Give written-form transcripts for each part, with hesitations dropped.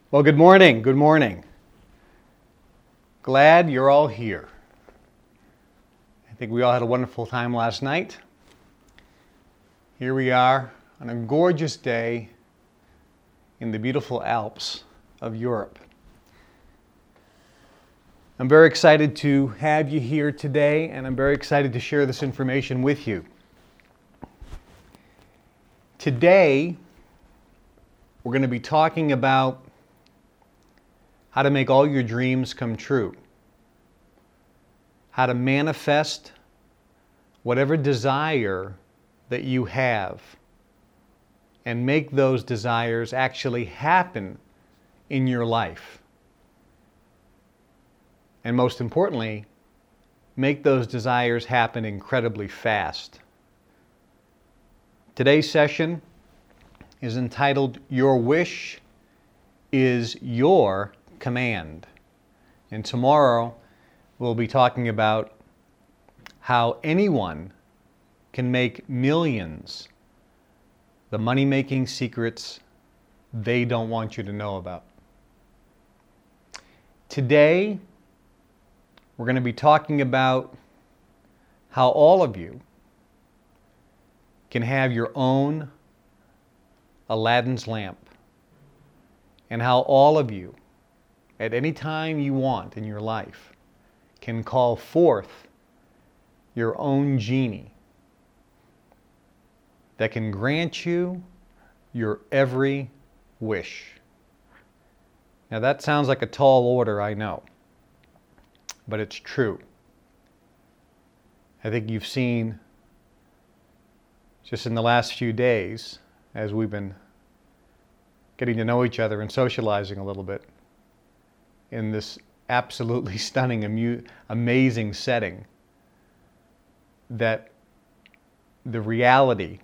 Well, good morning. Good morning. Glad you're all here. I think we all had a wonderful time last night. Here we are on a gorgeous day in the beautiful Alps of Europe. I'm very excited to have you here today, and I'm very excited to share this information with you. Today, we're going to be talking about how to make all your dreams come true, how to manifest whatever desire that you have and make those desires actually happen in your life. And most importantly, make those desires happen incredibly fast. Today's session is entitled, Your Wish is Your Command. And tomorrow we'll be talking about how anyone can make millions, the money-making secrets they don't want you to know about. Today, we're going to be talking about how all of you can have your own Aladdin's lamp, and how all of you, at any time you want in your life, can call forth your own genie that can grant you your every wish. Now that sounds like a tall order, I know, but it's true. I think you've seen just in the last few days, as we've been getting to know each other and socializing a little bit in this absolutely stunning, amazing setting, that the reality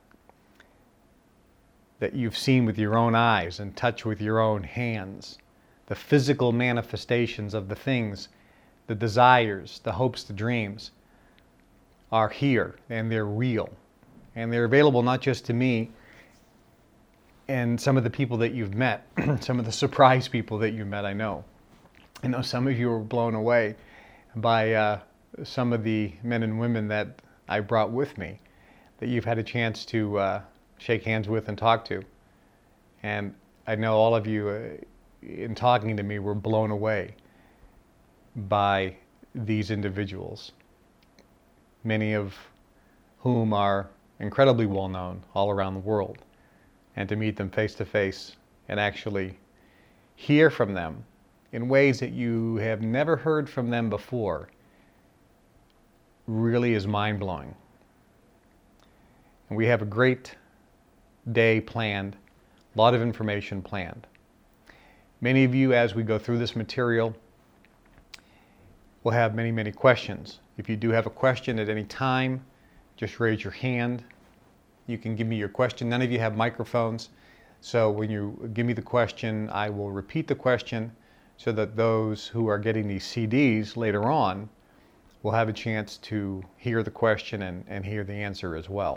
that you've seen with your own eyes and touched with your own hands, the physical manifestations of the things, the desires, the hopes, the dreams, are here and they're real. And they're available not just to me and some of the people that you've met, some of the surprise people that you met, I know some of you were blown away by some of the men and women that I brought with me, that you've had a chance to shake hands with and talk to. And I know all of you, in talking to me, were blown away by these individuals, many of whom are incredibly well known all around the world. And to meet them face to face and actually hear from them in ways that you have never heard from them before really is mind-blowing. And we have a great day planned, a lot of information planned. Many of you, as we go through this material, will have many, many questions. If you do have a question at any time, just raise your hand. You can give me your question. None of you have microphones, so when you give me the question, I will repeat the question so that those who are getting these CDs later on will have a chance to hear the question and hear the answer as well.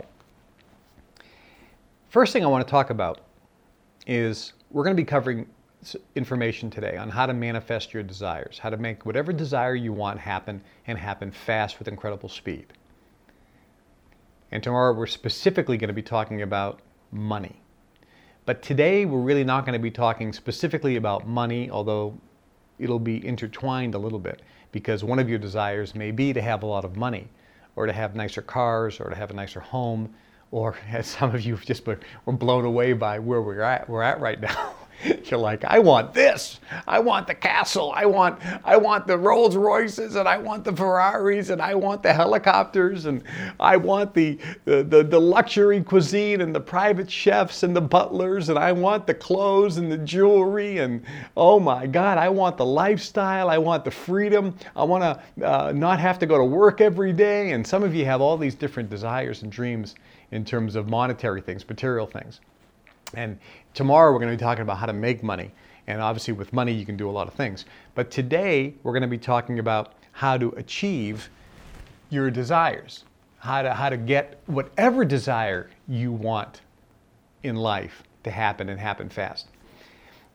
First thing I want to talk about is we're going to be covering information today on how to manifest your desires, how to make whatever desire you want happen and happen fast with incredible speed. And tomorrow we're specifically going to be talking about money. But today we're really not going to be talking specifically about money, although it'll be intertwined a little bit, because one of your desires may be to have a lot of money, or to have nicer cars, or to have a nicer home, or as some of you just were blown away by where we're at right now. You're like, I want this. I want the castle. I want the Rolls Royces, and I want the Ferraris, and I want the helicopters, and I want the luxury cuisine and the private chefs and the butlers, and I want the clothes and the jewelry, and oh my God, I want the lifestyle. I want the freedom. I want to not have to go to work every day. And some of you have all these different desires and dreams in terms of monetary things, material things. And tomorrow we're going to be talking about how to make money. And obviously with money you can do a lot of things. But today we're going to be talking about how to achieve your desires. How to get whatever desire you want in life to happen and happen fast.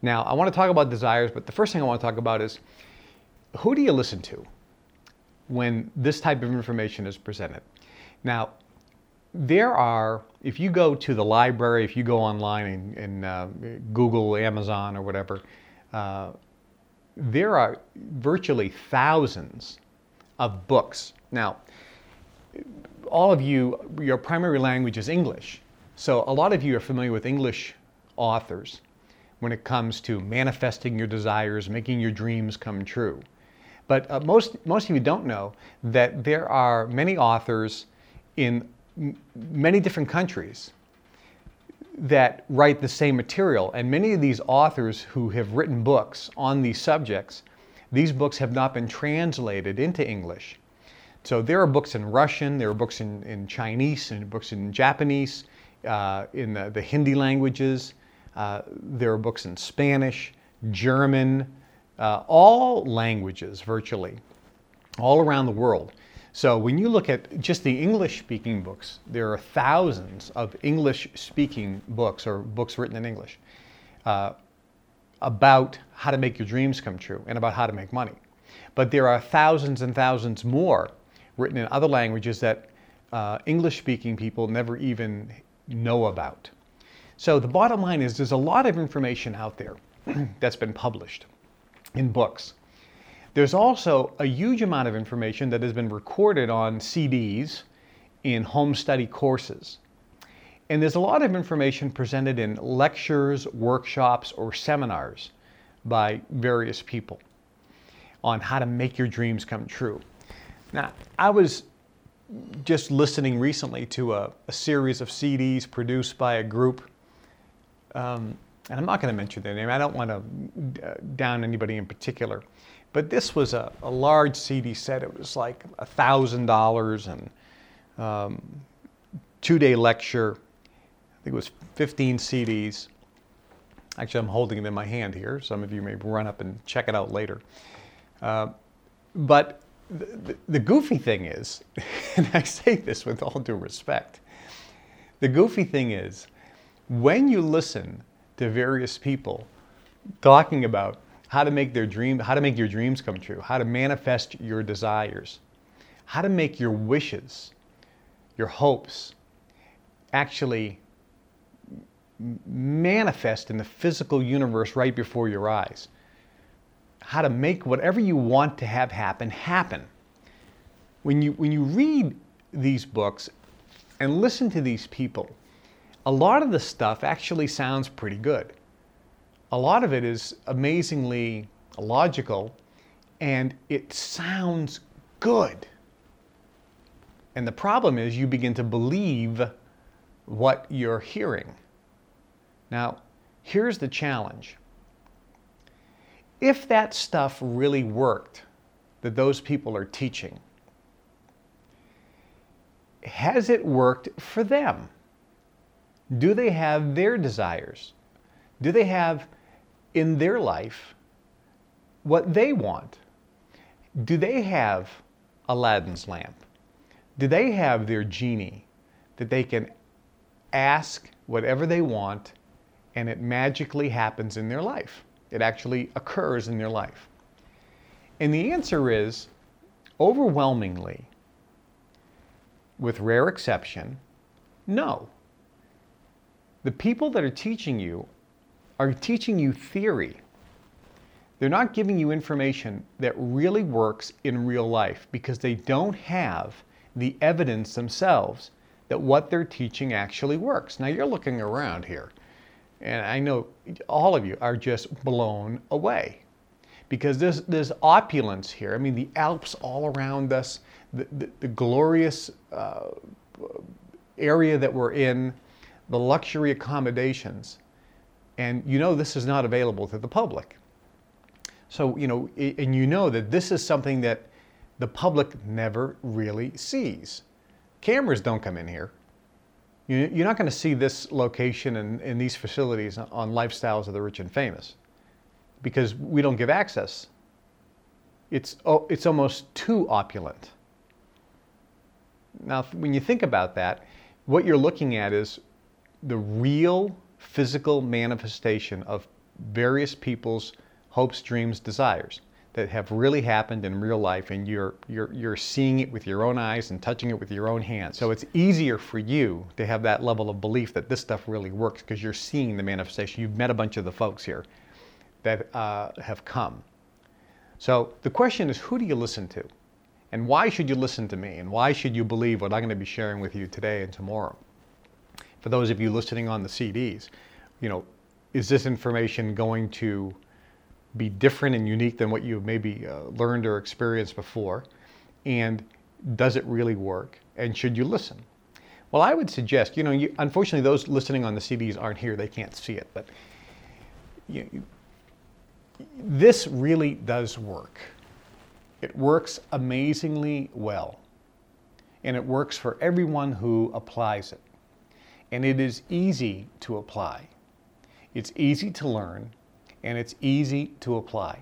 Now, I want to talk about desires, but the first thing I want to talk about is, who do you listen to when this type of information is presented? Now, if you go to the library, if you go online and Google, Amazon, or whatever, there are virtually thousands of books. Now, all of you, your primary language is English. So a lot of you are familiar with English authors when it comes to manifesting your desires, making your dreams come true. But most of you don't know that there are many authors in many different countries that write the same material. And many of these authors who have written books on these subjects, these books have not been translated into English. So there are books in Russian, there are books in Chinese, and books in Japanese, in the Hindi languages. There are books in Spanish, German, all languages virtually, all around the world. So when you look at just the English-speaking books, there are thousands of English-speaking books or books written in English about how to make your dreams come true and about how to make money. But there are thousands and thousands more written in other languages that English-speaking people never even know about. So the bottom line is there's a lot of information out there that's been published in books. There's also a huge amount of information that has been recorded on CDs in home study courses. And there's a lot of information presented in lectures, workshops, or seminars by various people on how to make your dreams come true. Now, I was just listening recently to a series of CDs produced by a group, and I'm not going to mention their name. I don't want to down anybody in particular. But this was a large CD set. It was like $1,000 and 2-day lecture. I think it was 15 CDs. Actually, I'm holding them in my hand here. Some of you may run up and check it out later. But the goofy thing is, and I say this with all due respect, the goofy thing is, when you listen to various people talking about how to make your dreams come true, how to manifest your desires, how to make your wishes, your hopes, actually manifest in the physical universe right before your eyes. How to make whatever you want to have happen, happen. When you read these books and listen to these people, a lot of the stuff actually sounds pretty good. A lot of it is amazingly logical, and it sounds good. And the problem is you begin to believe what you're hearing. Now, here's the challenge. If that stuff really worked, that those people are teaching, has it worked for them? Do they have their desires? Do they have in their life what they want? Do they have Aladdin's lamp? Do they have their genie that they can ask whatever they want and it magically happens in their life? It actually occurs in their life. And the answer is, overwhelmingly, with rare exception, no. The people that are teaching you theory. They're not giving you information that really works in real life because they don't have the evidence themselves that what they're teaching actually works. Now you're looking around here, and I know all of you are just blown away because there's opulence here. I mean, the Alps all around us, the glorious area that we're in, the luxury accommodations. And you know this is not available to the public. So, and you know that this is something that the public never really sees. Cameras don't come in here. You're not going to see this location and these facilities on Lifestyles of the Rich and Famous because we don't give access. It's almost too opulent. Now, when you think about that, what you're looking at is the real physical manifestation of various people's hopes, dreams, desires that have really happened in real life, and you're seeing it with your own eyes and touching it with your own hands. So it's easier for you to have that level of belief that this stuff really works because you're seeing the manifestation. You've met a bunch of the folks here that have come. So the question is, who do you listen to? And why should you listen to me? And why should you believe what I'm going to be sharing with you today and tomorrow? For those of you listening on the CDs, is this information going to be different and unique than what you've maybe learned or experienced before? And does it really work? And should you listen? Well, I would suggest, unfortunately, those listening on the CDs aren't here. They can't see it. But this really does work. It works amazingly well. And it works for everyone who applies it. And it is easy to apply. It's easy to learn. And it's easy to apply.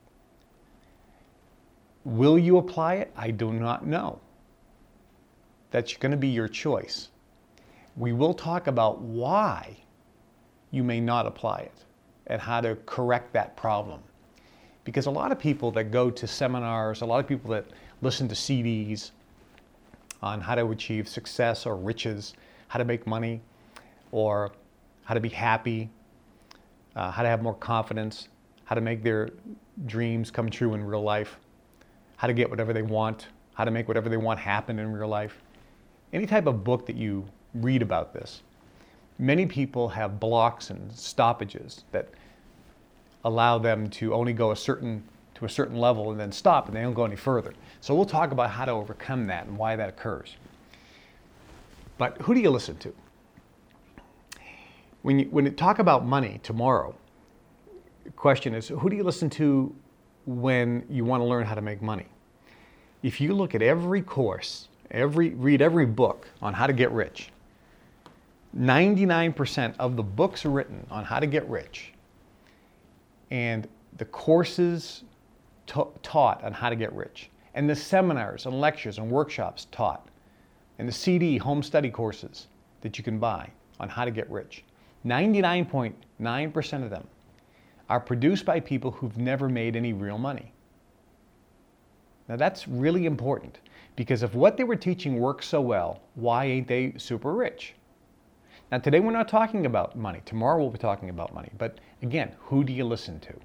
Will you apply it? I do not know. That's going to be your choice. We will talk about why you may not apply it and how to correct that problem. Because a lot of people that go to seminars, a lot of people that listen to CDs on how to achieve success or riches, how to make money, or how to be happy, how to have more confidence, how to make their dreams come true in real life, how to get whatever they want, how to make whatever they want happen in real life. Any type of book that you read about this, many people have blocks and stoppages that allow them to only go to a certain level and then stop, and they don't go any further. So we'll talk about how to overcome that and why that occurs. But who do you listen to? When you talk about money tomorrow, the question is, who do you listen to when you want to learn how to make money? If you look at every course, read every book on how to get rich, 99% of the books written on how to get rich and the courses taught on how to get rich, and the seminars and lectures and workshops taught, and the CD home study courses that you can buy on how to get rich, 99.9% of them are produced by people who've never made any real money. Now that's really important, because if what they were teaching works so well, why ain't they super rich? Now today we're not talking about money. Tomorrow we'll be talking about money. But again, who do you listen to?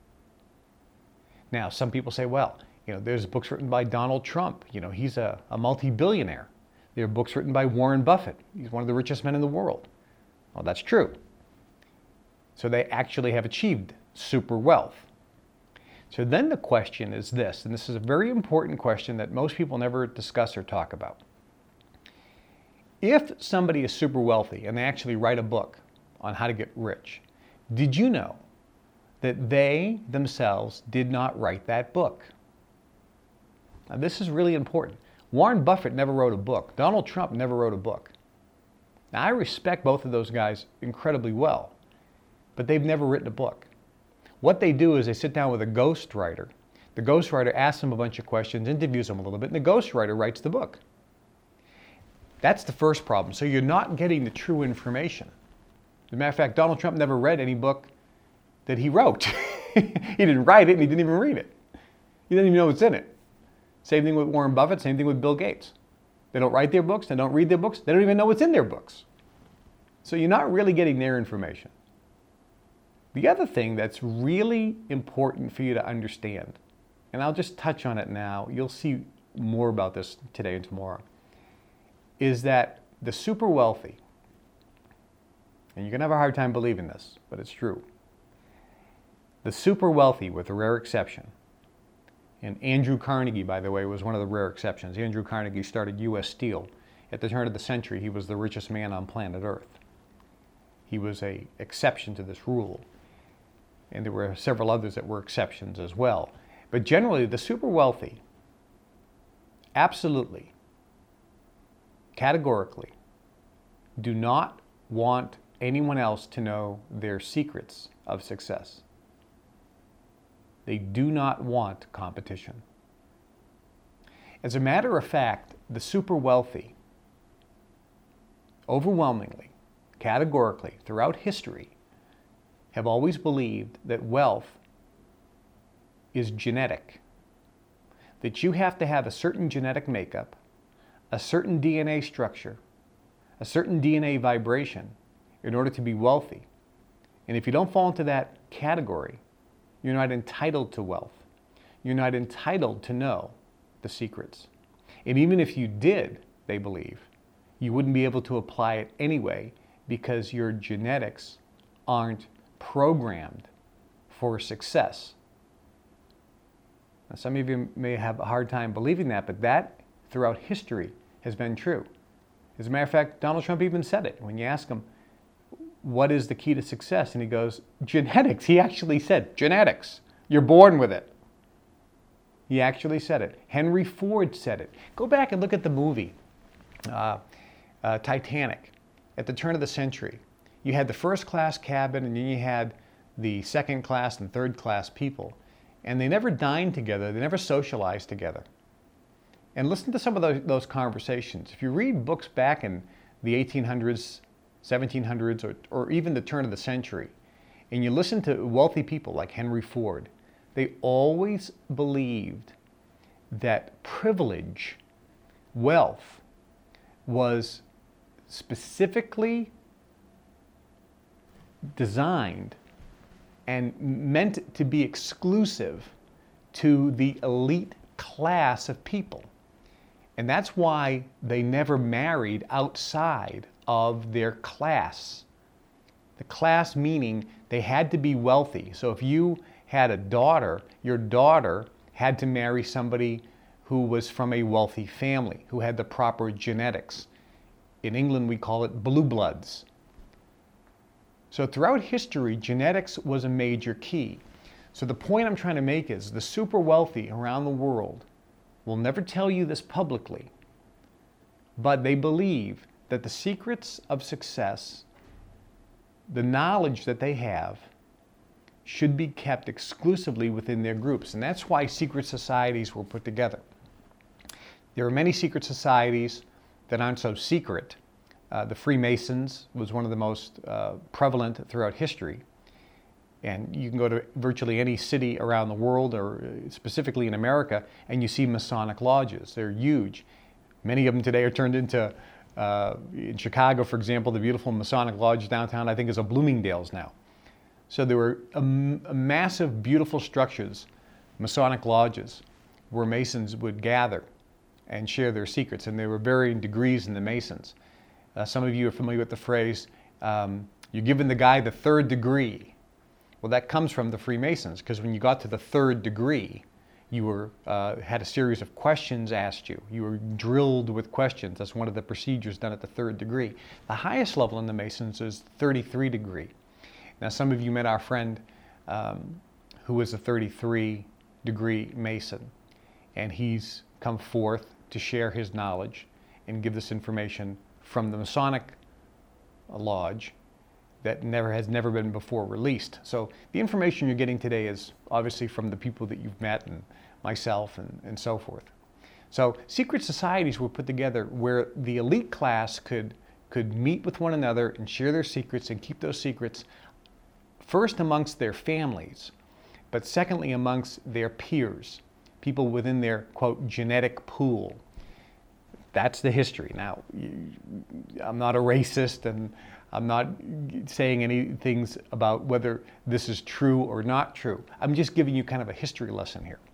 Now some people say, well, there's books written by Donald Trump. He's a multi-billionaire. There are books written by Warren Buffett. He's one of the richest men in the world. Well, that's true. So they actually have achieved super wealth. So then the question is this, and this is a very important question that most people never discuss or talk about. If somebody is super wealthy and they actually write a book on how to get rich, did you know that they themselves did not write that book? Now this is really important. Warren Buffett never wrote a book. Donald Trump never wrote a book. Now I respect both of those guys incredibly well, but they've never written a book. What they do is they sit down with a ghostwriter. The ghostwriter asks them a bunch of questions, interviews them a little bit, and the ghostwriter writes the book. That's the first problem. So you're not getting the true information. As a matter of fact, Donald Trump never read any book that he wrote. He didn't write it, and he didn't even read it. He didn't even know what's in it. Same thing with Warren Buffett, same thing with Bill Gates. They don't write their books, they don't read their books, they don't even know what's in their books. So you're not really getting their information. The other thing that's really important for you to understand, and I'll just touch on it now, you'll see more about this today and tomorrow, is that the super wealthy, and you're going to have a hard time believing this, but it's true. The super wealthy, with a rare exception, and Andrew Carnegie, by the way, was one of the rare exceptions. Andrew Carnegie started U.S. Steel. At the turn of the century, he was the richest man on planet Earth. He was an exception to this rule. And there were several others that were exceptions as well. But generally, the super wealthy, absolutely, categorically, do not want anyone else to know their secrets of success. They do not want competition. As a matter of fact, the super wealthy, overwhelmingly, categorically, throughout history, have always believed that wealth is genetic, that you have to have a certain genetic makeup, a certain DNA structure, a certain DNA vibration in order to be wealthy. And if you don't fall into that category, you're not entitled to wealth. You're not entitled to know the secrets. And even if you did, they believe, you wouldn't be able to apply it anyway because your genetics aren't programmed for success. Now, some of you may have a hard time believing that, but that throughout history has been true. As a matter of fact, Donald Trump even said it. When you ask him, what is the key to success? And he goes, genetics. He actually said, genetics. You're born with it. He actually said it. Henry Ford said it. Go back and look at the movie Titanic. At the turn of the century, you had the first class cabin and then you had the second class and third class people. And they never dined together. They never socialized together. And listen to some of those conversations. If you read books back in the 1800s, 1700s, or even the turn of the century, and you listen to wealthy people like Henry Ford, they always believed that privilege, wealth, was specifically designed and meant to be exclusive to the elite class of people. And that's why they never married outside of their class. The class meaning they had to be wealthy. So if you had a daughter, your daughter had to marry somebody who was from a wealthy family, who had the proper genetics. In England, we call it blue bloods. So throughout history, genetics was a major key. So the point I'm trying to make is the super wealthy around the world will never tell you this publicly, but they believe that the secrets of success, the knowledge that they have, should be kept exclusively within their groups. And that's why secret societies were put together. There are many secret societies that aren't so secret. The Freemasons was one of the most prevalent throughout history. And you can go to virtually any city around the world, or specifically in America, and you see Masonic lodges. They're huge. Many of them today are turned into, in Chicago, for example, the beautiful Masonic Lodge downtown, I think, is a Bloomingdale's now. So there were massive, beautiful structures, Masonic lodges, where Masons would gather and share their secrets. And there were varying degrees in the Masons. Some of you are familiar with the phrase, you're giving the guy the third degree. Well, that comes from the Freemasons, because when you got to the third degree, you were had a series of questions asked you. You were drilled with questions. That's one of the procedures done at the third degree. The highest level in the Masons is 33 degree. Now, some of you met our friend who is a 33 degree Mason, and he's come forth to share his knowledge and give this information from the Masonic Lodge that has never been before released. So the information you're getting today is obviously from the people that you've met and myself and so forth. So secret societies were put together where the elite class could meet with one another and share their secrets and keep those secrets first amongst their families, but secondly amongst their peers, people within their, quote, genetic pool. That's the history. Now, I'm not a racist, and I'm not saying any things about whether this is true or not true. I'm just giving you kind of a history lesson here.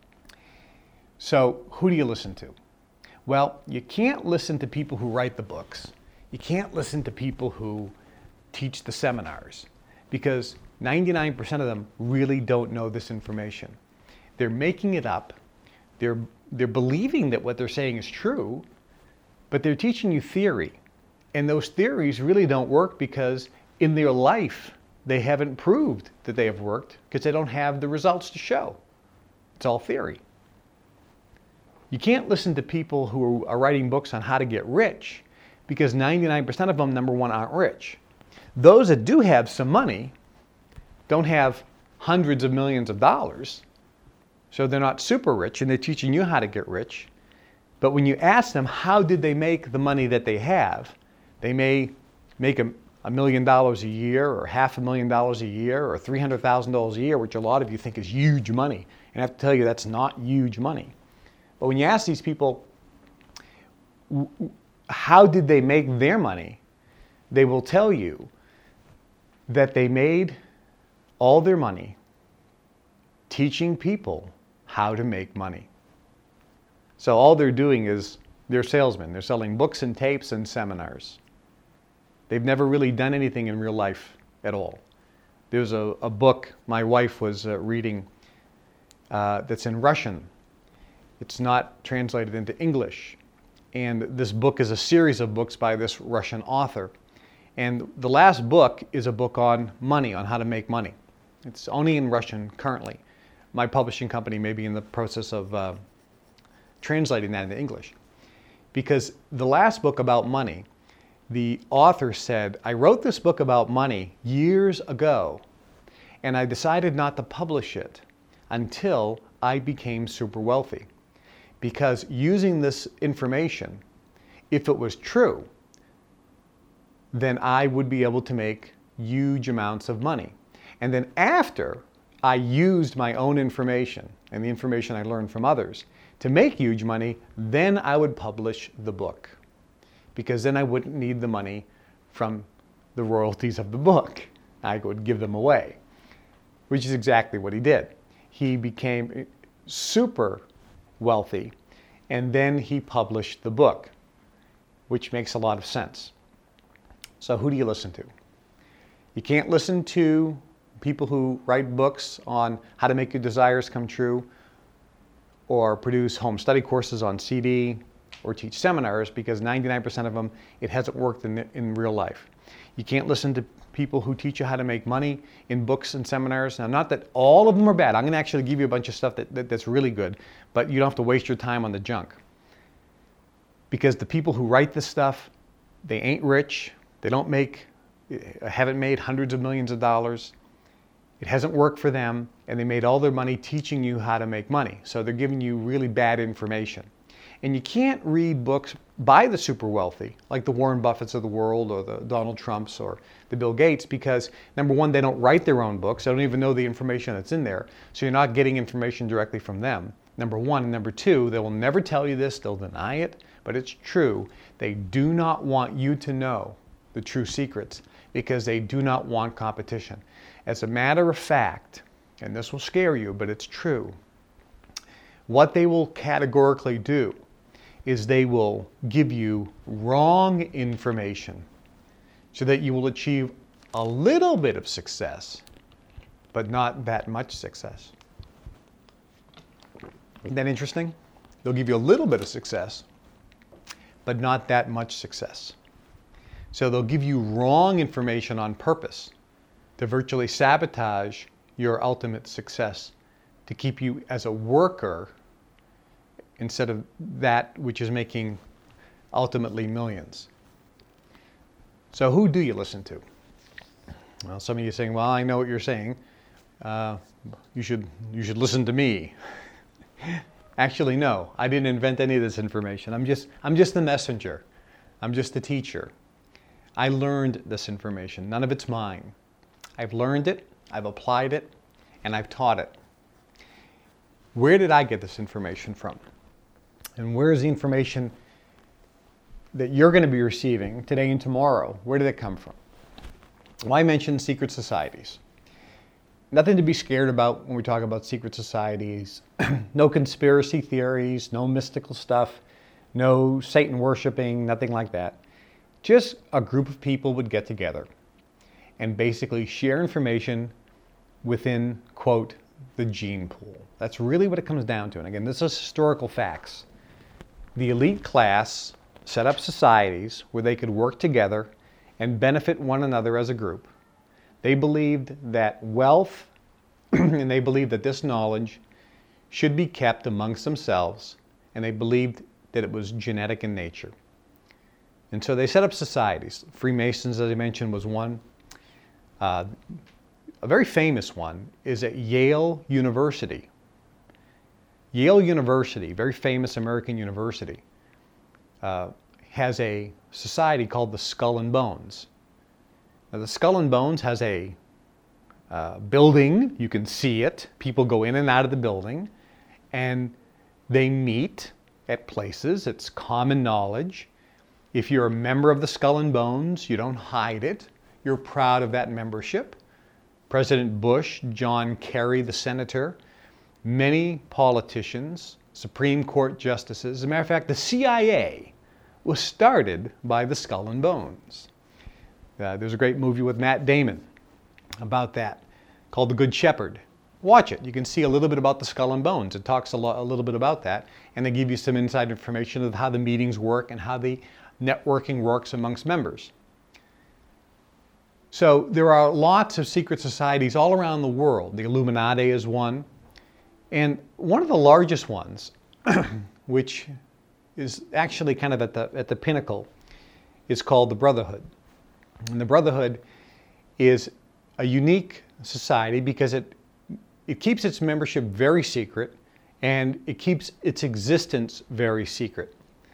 So, who do you listen to? Well, you can't listen to people who write the books. You can't listen to people who teach the seminars, because 99% of them really don't know this information. They're making it up. They're believing that what they're saying is true, but they're teaching you theory. And those theories really don't work because in their life, they haven't proved that they have worked because they don't have the results to show. It's all theory. You can't listen to people who are writing books on how to get rich because 99% of them, number one, aren't rich. Those that do have some money don't have hundreds of millions of dollars. So they're not super rich, and they're teaching you how to get rich. But when you ask them how did they make the money that they have, they may make $1 million a year or $500,000 a year or $300,000 a year, which a lot of you think is huge money. And I have to tell you, that's not huge money. But when you ask these people, how did they make their money? They will tell you that they made all their money teaching people how to make money. So all they're doing is they're salesmen. They're selling books and tapes and seminars. They've never really done anything in real life at all. There's a book my wife was reading that's in Russian. It's not translated into English. And this book is a series of books by this Russian author. And the last book is a book on money, on how to make money. It's only in Russian currently. My publishing company may be in the process of translating that into English. Because the last book about money, the author said, I wrote this book about money years ago, and I decided not to publish it until I became super wealthy. Because using this information, if it was true, then I would be able to make huge amounts of money. And then after I used my own information and the information I learned from others to make huge money, then I would publish the book. Because then I wouldn't need the money from the royalties of the book. I would give them away, which is exactly what he did. He became super wealthy, and then he published the book, which makes a lot of sense. So who do you listen to? You can't listen to people who write books on how to make your desires come true, or produce home study courses on CD, or teach seminars, because 99% of them, it hasn't worked in real life. You can't listen to people who teach you how to make money in books and seminars. Now, not that all of them are bad. I'm going to actually give you a bunch of stuff that's really good, but you don't have to waste your time on the junk. Because the people who write this stuff, they ain't rich. They haven't made hundreds of millions of dollars. It hasn't worked for them, and they made all their money teaching you how to make money. So they're giving you really bad information. And you can't read books by the super wealthy, like the Warren Buffetts of the world or the Donald Trumps or the Bill Gates, because number one, they don't write their own books. They don't even know the information that's in there. So you're not getting information directly from them. Number one. And number two, they will never tell you this. They'll deny it, but it's true. They do not want you to know the true secrets because they do not want competition. As a matter of fact, and this will scare you, but it's true, what they will categorically do is they will give you wrong information so that you will achieve a little bit of success, but not that much success. Isn't that interesting? They'll give you a little bit of success, but not that much success. So they'll give you wrong information on purpose to virtually sabotage your ultimate success, to keep you as a worker instead of that which is making ultimately millions. So who do you listen to? Well, some of you are saying, well, I know what you're saying. You should listen to me. Actually, no, I didn't invent any of this information. I'm just the messenger. I'm just the teacher. I learned this information. None of it's mine. I've learned it, I've applied it, and I've taught it. Where did I get this information from? And where is the information that you're going to be receiving today and tomorrow? Where did it come from? Well, I mentioned secret societies. Nothing to be scared about when we talk about secret societies. No conspiracy theories, no mystical stuff, no Satan worshiping, nothing like that. Just a group of people would get together and basically share information within, quote, the gene pool. That's really what it comes down to. And again, this is historical facts. The elite class set up societies where they could work together and benefit one another as a group. They believed that wealth and they believed that this knowledge should be kept amongst themselves, and they believed that it was genetic in nature. And so they set up societies. Freemasons, as I mentioned, was one. A very famous one is at Yale University. Yale University, very famous American university, has a society called the Skull and Bones. Now, the Skull and Bones has a building. You can see it. People go in and out of the building, and they meet at places. It's common knowledge. If you're a member of the Skull and Bones, you don't hide it. You're proud of that membership. President Bush, John Kerry, the senator, many politicians, Supreme Court justices. As a matter of fact, the CIA was started by the Skull and Bones. There's a great movie with Matt Damon about that called The Good Shepherd. Watch it. You can see a little bit about the Skull and Bones. It talks a little bit about that, and they give you some inside information of how the meetings work and how the networking works amongst members. So there are lots of secret societies all around the world. The Illuminati is one, and one of the largest ones, which is actually kind of at the pinnacle, is called the Brotherhood. And the Brotherhood is a unique society because it keeps its membership very secret, and it keeps its existence very secret.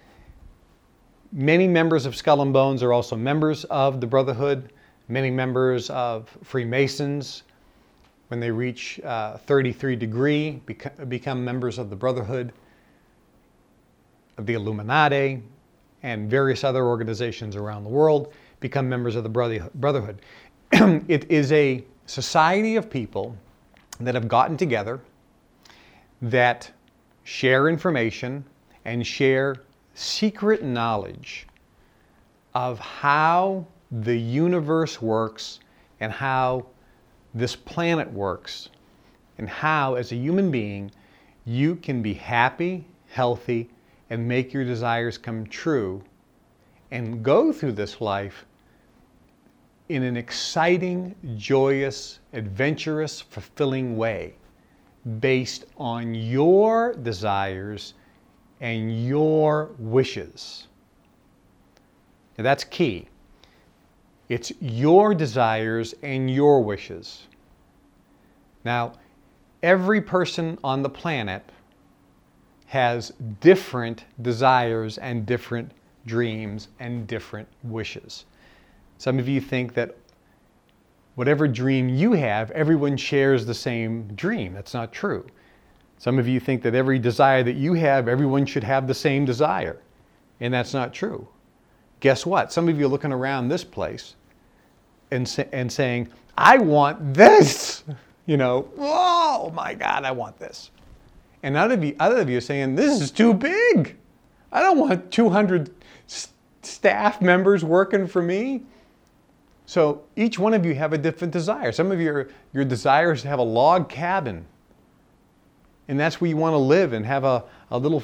Many members of Skull and Bones are also members of the Brotherhood. Many members of Freemasons, when they reach 33 degree, become members of the Brotherhood, of the Illuminati, and various other organizations around the world become members of the Brotherhood. It is a society of people that have gotten together, that share information and share secret knowledge of how the universe works and how this planet works, and how, as a human being, you can be happy, healthy, and make your desires come true and go through this life in an exciting, joyous, adventurous, fulfilling way based on your desires and your wishes. Now, that's key. It's your desires and your wishes. Now, every person on the planet has different desires and different dreams and different wishes. Some of you think that whatever dream you have, everyone shares the same dream. That's not true. Some of you think that every desire that you have, everyone should have the same desire. And that's not true. Guess what? Some of you are looking around this place and saying, I want this. You know, oh my God, I want this. And other of you are saying, this is too big. I don't want 200 staff members working for me. So each one of you have a different desire. Some of your desire is to have a log cabin. And that's where you want to live and have a little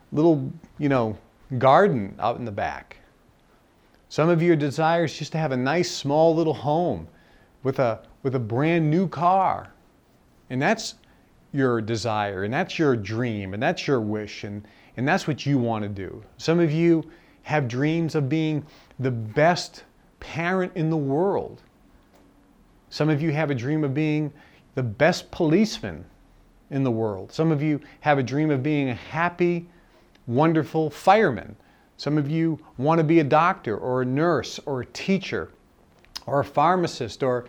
garden out in the back. Some of your desire is just to have a nice small little home with a brand new car. And that's your desire, and that's your dream, and that's your wish, and that's what you want to do. Some of you have dreams of being the best parent in the world. Some of you have a dream of being the best policeman in the world. Some of you have a dream of being a happy, wonderful fireman. Some of you want to be a doctor or a nurse or a teacher or a pharmacist or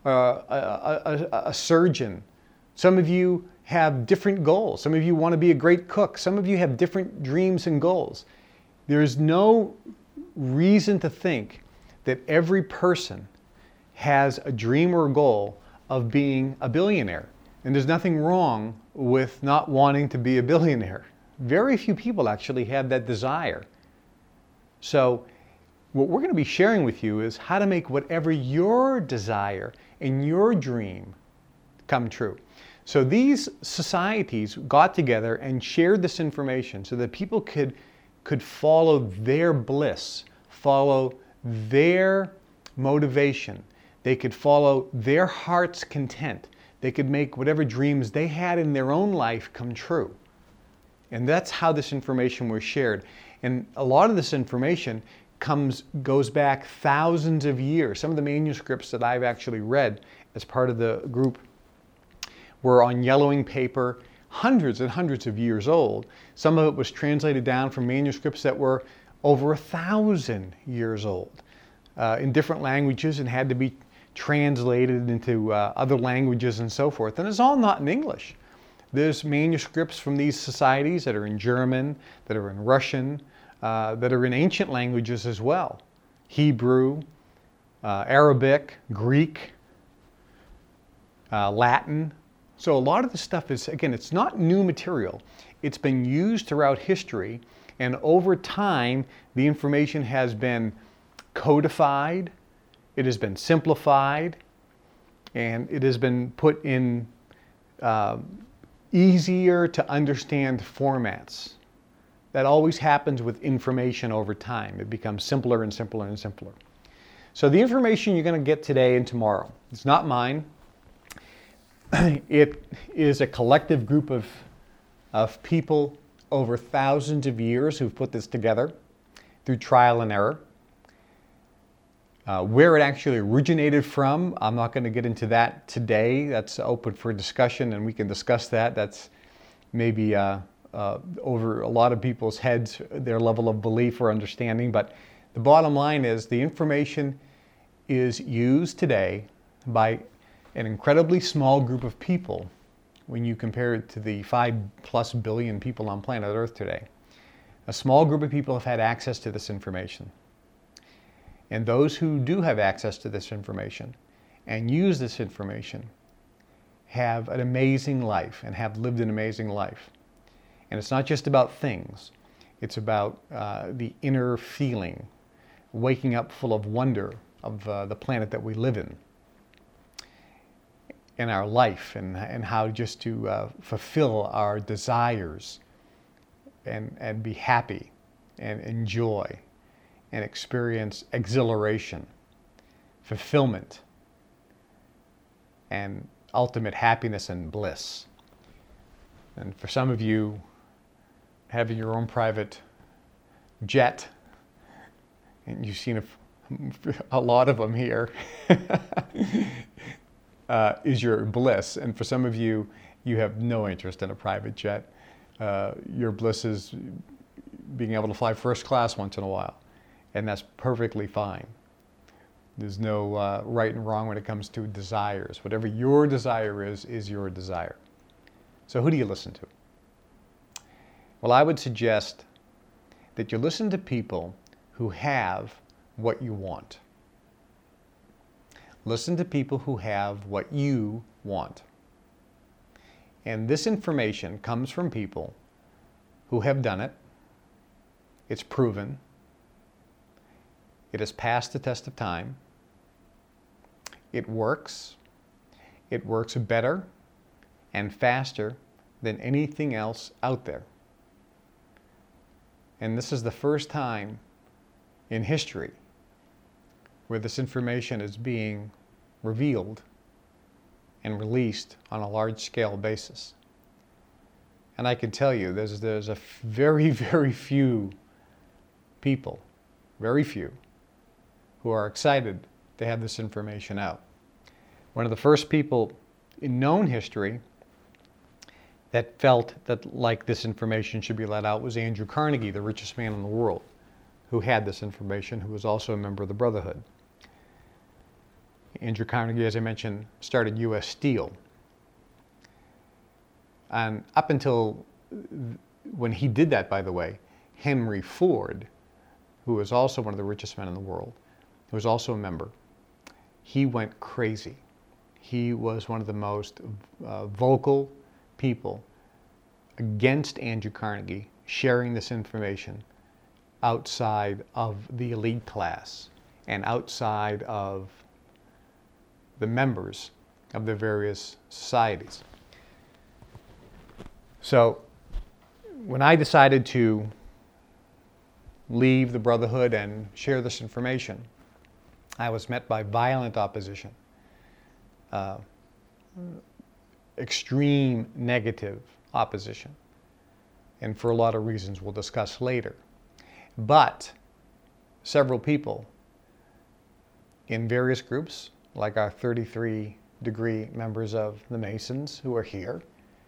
a surgeon. Some of you have different goals. Some of you want to be a great cook. Some of you have different dreams and goals. There is no reason to think that every person has a dream or a goal of being a billionaire. And there's nothing wrong with not wanting to be a billionaire. Very few people actually have that desire. So what we're going to be sharing with you is how to make whatever your desire and your dream come true. So these societies got together and shared this information so that people could follow their bliss, follow their motivation. They could follow their heart's content. They could make whatever dreams they had in their own life come true. And that's how this information was shared. And a lot of this information goes back thousands of years. Some of the manuscripts that I've actually read as part of the group were on yellowing paper, hundreds and hundreds of years old. Some of it was translated down from manuscripts that were over 1,000 years old. in different languages and had to be translated into other languages and so forth. And it's all not in English. There's manuscripts from these societies that are in German, that are in Russian, that are in ancient languages as well. Hebrew, Arabic, Greek, Latin. So a lot of the stuff is, again, it's not new material. It's been used throughout history, and over time, the information has been codified, it has been simplified, and it has been put in easier to understand formats. That always happens with information over time. It becomes simpler and simpler and simpler. So the information you're going to get today and tomorrow, it's not mine. It is a collective group of people over thousands of years who've put this together through trial and error. Where it actually originated from, I'm not going to get into that today. That's open for discussion, and we can discuss that. That's maybe over a lot of people's heads, their level of belief or understanding. But the bottom line is the information is used today by an incredibly small group of people when you compare it to the 5+ billion people on planet Earth today. A small group of people have had access to this information. And those who do have access to this information and use this information have an amazing life and have lived an amazing life. And it's not just about things. It's about the inner feeling, waking up full of wonder of the planet that we live in our life, and how just to fulfill our desires and be happy and enjoy and experience exhilaration, fulfillment, and ultimate happiness and bliss. And for some of you, having your own private jet, and you've seen a lot of them here, is your bliss. And for some of you, you have no interest in a private jet. Your bliss is being able to fly first class once in a while. And that's perfectly fine. There's no right and wrong when it comes to desires. Whatever your desire is your desire. So who do you listen to? Well, I would suggest that you listen to people who have what you want. Listen to people who have what you want. And this information comes from people who have done it. It's proven. It has passed the test of time. It works. It works better and faster than anything else out there. And this is the first time in history where this information is being revealed and released on a large-scale basis. And I can tell you, there's a very, very few people, very few, who are excited to have this information out. One of the first people in known history that felt that like this information should be let out was Andrew Carnegie, the richest man in the world, who had this information, who was also a member of the Brotherhood. Andrew Carnegie, as I mentioned, started U.S. Steel. And up until when he did that, by the way, Henry Ford, who was also one of the richest men in the world, who was also a member, he went crazy. He was one of the most vocal people against Andrew Carnegie sharing this information outside of the elite class and outside of the members of the various societies. So when I decided to leave the Brotherhood and share this information, I was met by violent opposition, extreme negative opposition, and for a lot of reasons we'll discuss later. But several people in various groups, like our 33-degree members of the Masons who are here,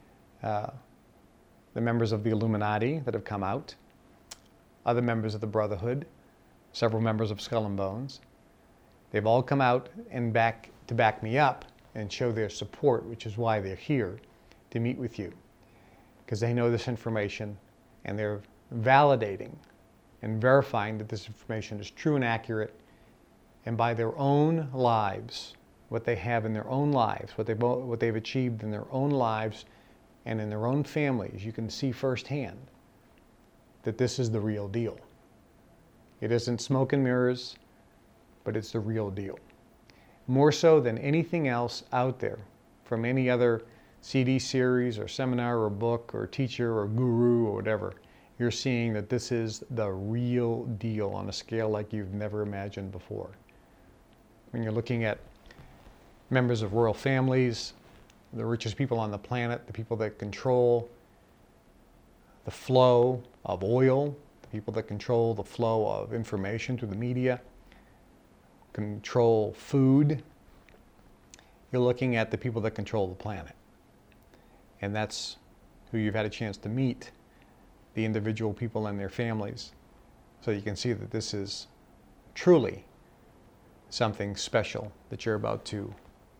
the members of the Illuminati that have come out, other members of the Brotherhood, several members of Skull and Bones, They've all come out and back me up and show their support, which is why they're here to meet with you, because they know this information and they're validating and verifying that this information is true and accurate, and by their own lives, what they have in their own lives, what they've achieved in their own lives and in their own families, you can see firsthand that this is the real deal. It isn't smoke and mirrors, but it's the real deal. More so than anything else out there, from any other CD series or seminar or book or teacher or guru or whatever, you're seeing that this is the real deal on a scale like you've never imagined before. When you're looking at members of royal families, the richest people on the planet, the people that control the flow of oil, the people that control the flow of information through the media, control food, you're looking at the people that control the planet. And that's who you've had a chance to meet, the individual people and their families. So you can see that this is truly something special that you're about to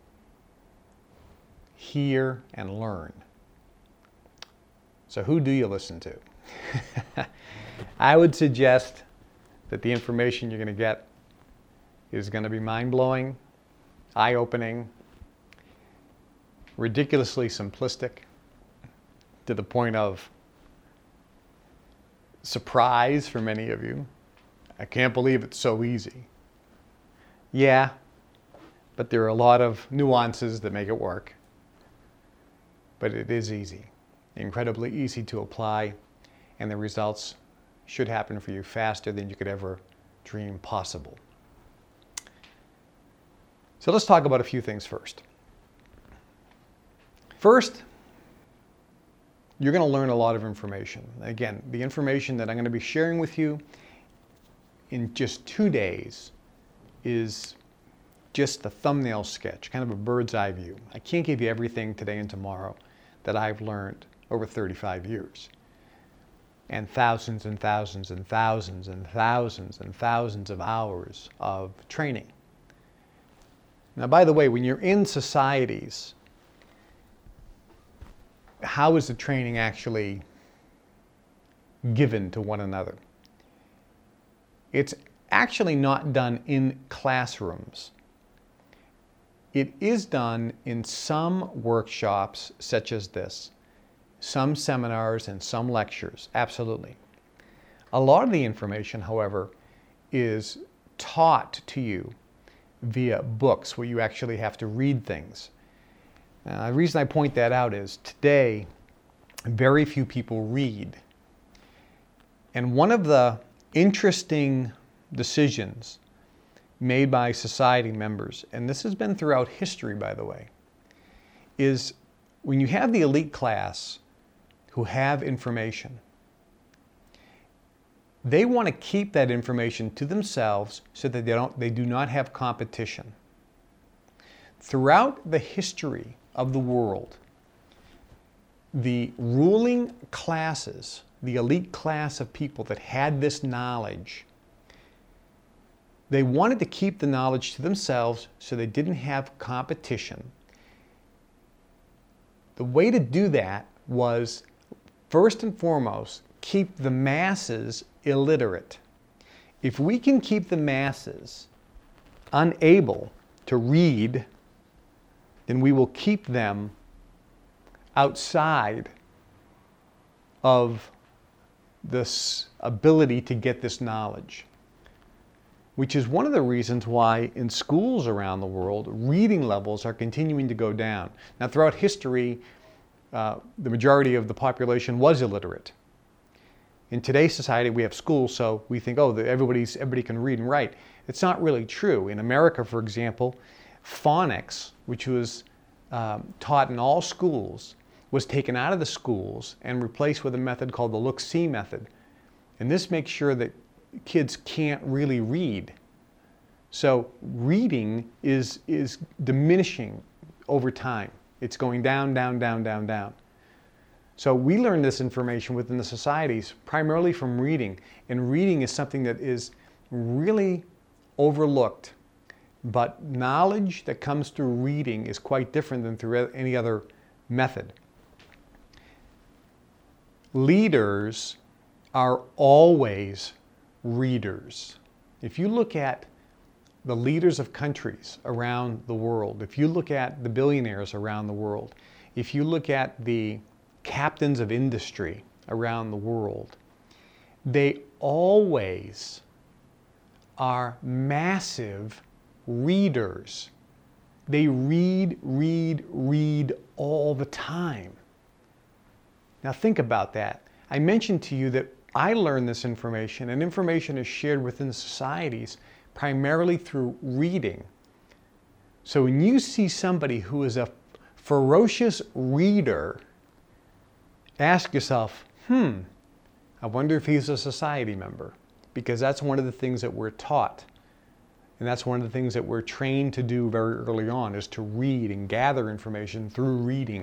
hear and learn. So who do you listen to? I would suggest that the information you're going to get is going to be mind-blowing, eye-opening, ridiculously simplistic, to the point of surprise for many of you. I can't believe it's so easy. Yeah, but there are a lot of nuances that make it work. But it is easy, incredibly easy to apply, and the results should happen for you faster than you could ever dream possible. So let's talk about a few things first. First, you're going to learn a lot of information. Again, the information that I'm going to be sharing with you in just 2 days is just a thumbnail sketch, kind of a bird's eye view. I can't give you everything today and tomorrow that I've learned over 35 years. And thousands and thousands and thousands and thousands and thousands of hours of training. Now, by the way, when you're in societies, how is the training actually given to one another? It's actually not done in classrooms. It is done in some workshops such as this, some seminars and some lectures, absolutely. A lot of the information, however, is taught to you via books where you actually have to read things. The reason I point that out is today, very few people read. And one of the interesting decisions made by society members, and this has been throughout history, by the way, is when you have the elite class who have information, they want to keep that information to themselves so that they do not have competition. Throughout the history of the world, the ruling classes, the elite class of people that had this knowledge, they wanted to keep the knowledge to themselves so they didn't have competition. The way to do that was, first and foremost, keep the masses illiterate. If we can keep the masses unable to read, then we will keep them outside of this ability to get this knowledge, which is one of the reasons why in schools around the world, reading levels are continuing to go down. Now, throughout history, the majority of the population was illiterate. In today's society, we have schools, so we think, oh, everybody can read and write. It's not really true. In America, for example, phonics, which was taught in all schools, was taken out of the schools and replaced with a method called the look-see method. And this makes sure that kids can't really read. So reading is diminishing over time. It's going down, down, down, down, down. So we learn this information within the societies primarily from reading. And reading is something that is really overlooked But knowledge that comes through reading is quite different than through any other method. Leaders are always readers. If you look at the leaders of countries around the world, if you look at the billionaires around the world, if you look at the captains of industry around the world, they always are massive readers. They read all the time. Now think about that. I mentioned to you that I learned this information, and information is shared within societies primarily through reading. So when you see somebody who is a ferocious reader, ask yourself, I wonder if he's a society member, because that's one of the things that we're taught. And that's one of the things that we're trained to do very early on, is to read and gather information through reading.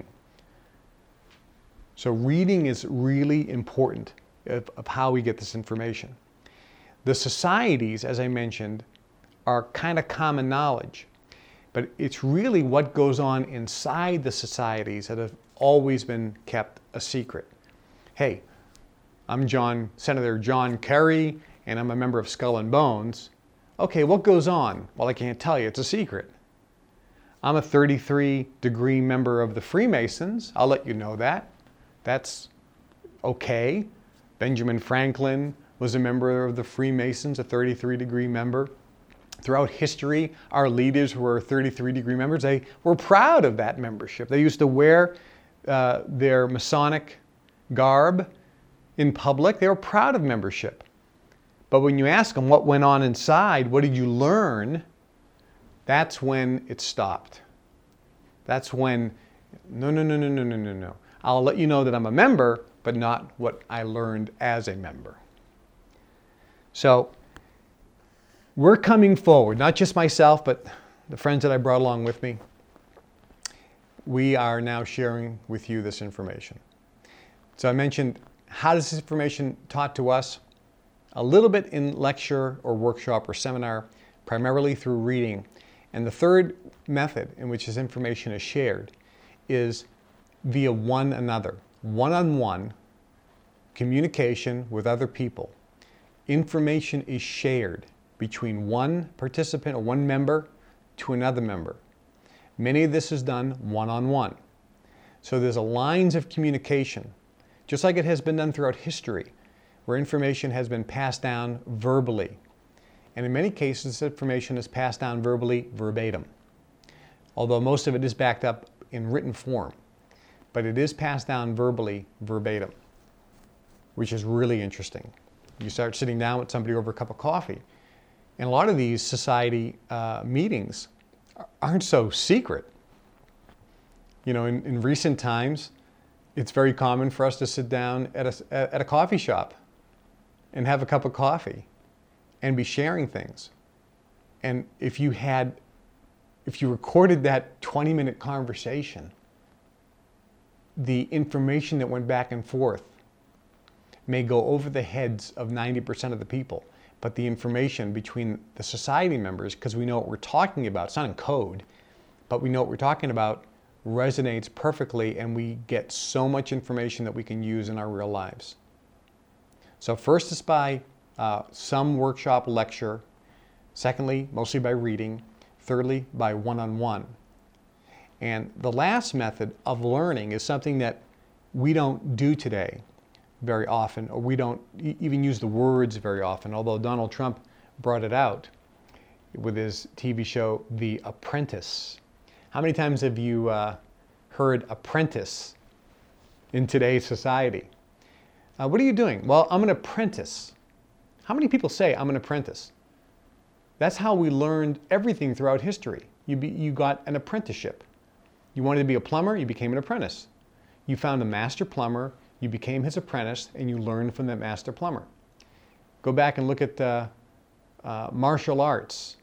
So reading is really important of how we get this information. The societies, as I mentioned, are kind of common knowledge, but it's really what goes on inside the societies that have always been kept a secret. Hey, I'm Senator John Kerry, and I'm a member of Skull and Bones. Okay, what goes on? Well, I can't tell you, it's a secret. I'm a 33-degree member of the Freemasons. I'll let you know that. That's okay. Benjamin Franklin was a member of the Freemasons, a 33-degree member. Throughout history, our leaders were 33-degree members. They were proud of that membership. They used to wear their Masonic garb in public. They were proud of membership. But when you ask them what went on inside, what did you learn, that's when it stopped. That's when, no. I'll let you know that I'm a member, but not what I learned as a member. So we're coming forward, not just myself, but the friends that I brought along with me. We are now sharing with you this information. So I mentioned, how does this information taught to us? A little bit in lecture or workshop or seminar, primarily through reading. And the third method in which this information is shared is via one another, one-on-one communication with other people. Information is shared between one participant or one member to another member. Many of this is done one-on-one. So there's a lines of communication, just like it has been done throughout history, where information has been passed down verbally. And in many cases, this information is passed down verbally verbatim, although most of it is backed up in written form. But it is passed down verbally verbatim, which is really interesting. You start sitting down with somebody over a cup of coffee, and a lot of these society meetings aren't so secret. You know, in recent times, it's very common for us to sit down at a coffee shop and have a cup of coffee and be sharing things. And if you recorded that 20-minute conversation, the information that went back and forth may go over the heads of 90% of the people, but the information between the society members, because we know what we're talking about, it's not in code, but we know what we're talking about, resonates perfectly, and we get so much information that we can use in our real lives. So first is by some workshop lecture. Secondly, mostly by reading. Thirdly, by one-on-one. And the last method of learning is something that we don't do today very often, or we don't even use the words very often, although Donald Trump brought it out with his TV show, The Apprentice. How many times have you heard apprentice in today's society? What are you doing? Well, I'm an apprentice. How many people say I'm an apprentice? That's how we learned everything throughout history. You got an apprenticeship. You wanted to be a plumber, you became an apprentice. You found a master plumber, you became his apprentice, and you learned from that master plumber. Go back and look at martial arts.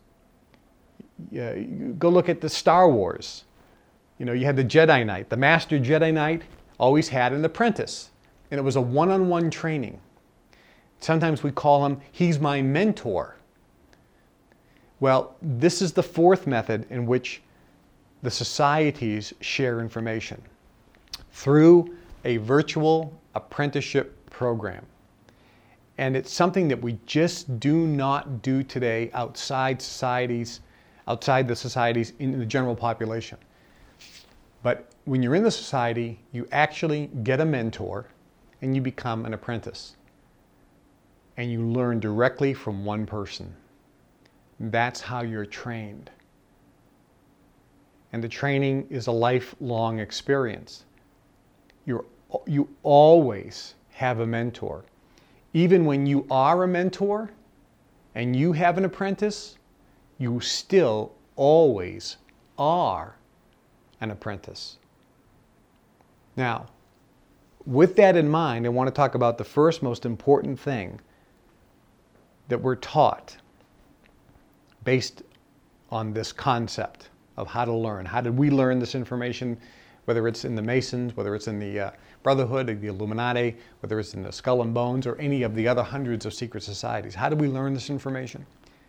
Go look at the Star Wars. You know, you had the Jedi Knight. The master Jedi Knight always had an apprentice, and it was a one-on-one training. Sometimes we call him, he's my mentor. Well, this is the fourth method in which the societies share information through a virtual apprenticeship program. And it's something that we just do not do today outside the societies in the general population. But when you're in the society, you actually get a mentor and you become an apprentice. And you learn directly from one person. That's how you're trained. And the training is a lifelong experience. You always have a mentor. Even when you are a mentor and you have an apprentice, you still always are an apprentice. Now, with that in mind, I want to talk about the first most important thing that we're taught based on this concept of how to learn. How did we learn this information, whether it's in the Masons, whether it's in the Brotherhood, or the Illuminati, whether it's in the Skull and Bones, or any of the other hundreds of secret societies? How did we learn this information?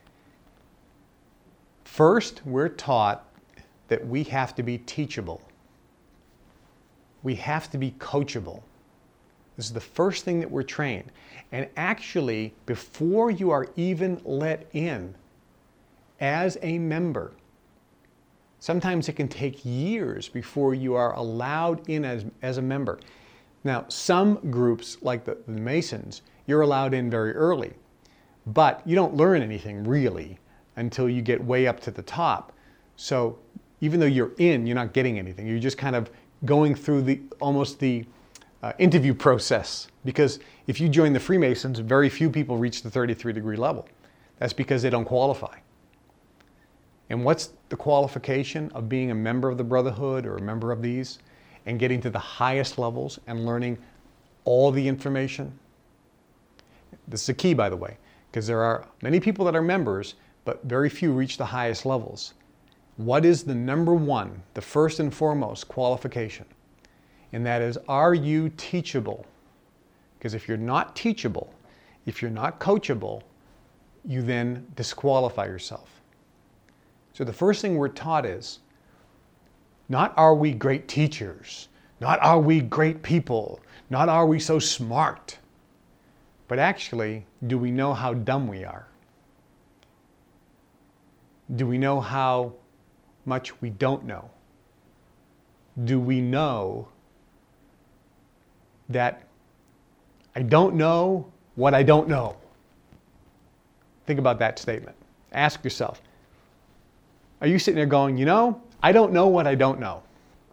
First, we're taught that we have to be teachable. We have to be coachable. This is the first thing that we're trained. And actually, before you are even let in as a member, sometimes it can take years before you are allowed in as a member. Now, some groups, like the Masons, you're allowed in very early, but you don't learn anything really until you get way up to the top. So even though you're in, you're not getting anything. You're just kind of going through almost the interview process, because if you join the Freemasons, very few people reach the 33-degree level. That's because they don't qualify. And what's the qualification of being a member of the Brotherhood or a member of these and getting to the highest levels and learning all the information? This is the key, by the way, because there are many people that are members, but very few reach the highest levels. What is the number one, the first and foremost qualification? And that is, are you teachable? Because if you're not teachable, if you're not coachable, you then disqualify yourself. So the first thing we're taught is, not are we great teachers, not are we great people, not are we so smart, but actually, do we know how dumb we are? Do we know how much we don't know? Do we know that I don't know what I don't know? Think about that statement. Ask yourself, are you sitting there going, I don't know what I don't know.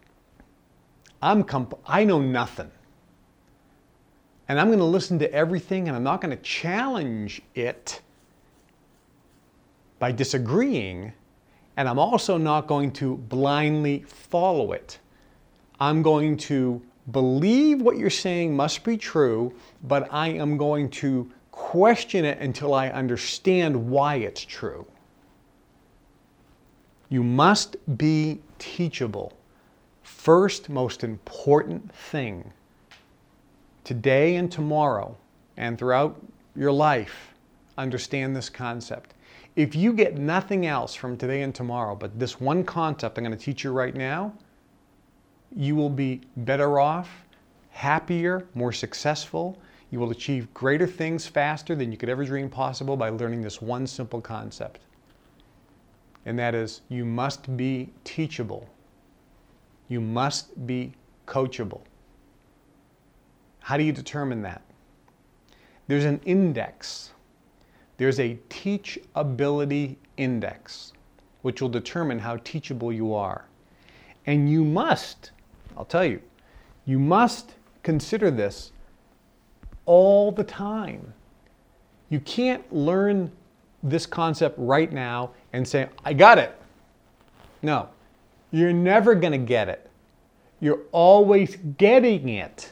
I know nothing. And I'm going to listen to everything, and I'm not going to challenge it by disagreeing, and I'm also not going to blindly follow it. I'm going to believe what you're saying must be true, but I am going to question it until I understand why it's true. You must be teachable. First, most important thing today and tomorrow and throughout your life, understand this concept. If you get nothing else from today and tomorrow but this one concept I'm going to teach you right now, you will be better off, happier, more successful. You will achieve greater things faster than you could ever dream possible by learning this one simple concept. And that is, you must be teachable. You must be coachable. How do you determine that? There's an index. There's a teachability index, which will determine how teachable you are. And you must, I'll tell you, you must consider this all the time. You can't learn this concept right now and say, I got it. No, you're never going to get it. You're always getting it.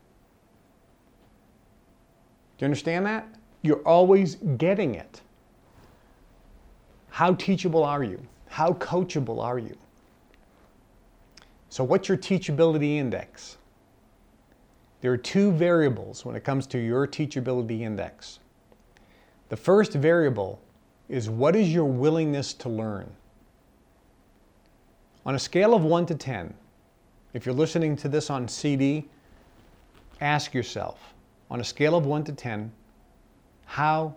Do you understand that? You're always getting it. How teachable are you? How coachable are you? So what's your teachability index? There are two variables when it comes to your teachability index. The first variable is what is your willingness to learn? On a scale of 1 to 10, if you're listening to this on CD, ask yourself, on a scale of 1 to 10, how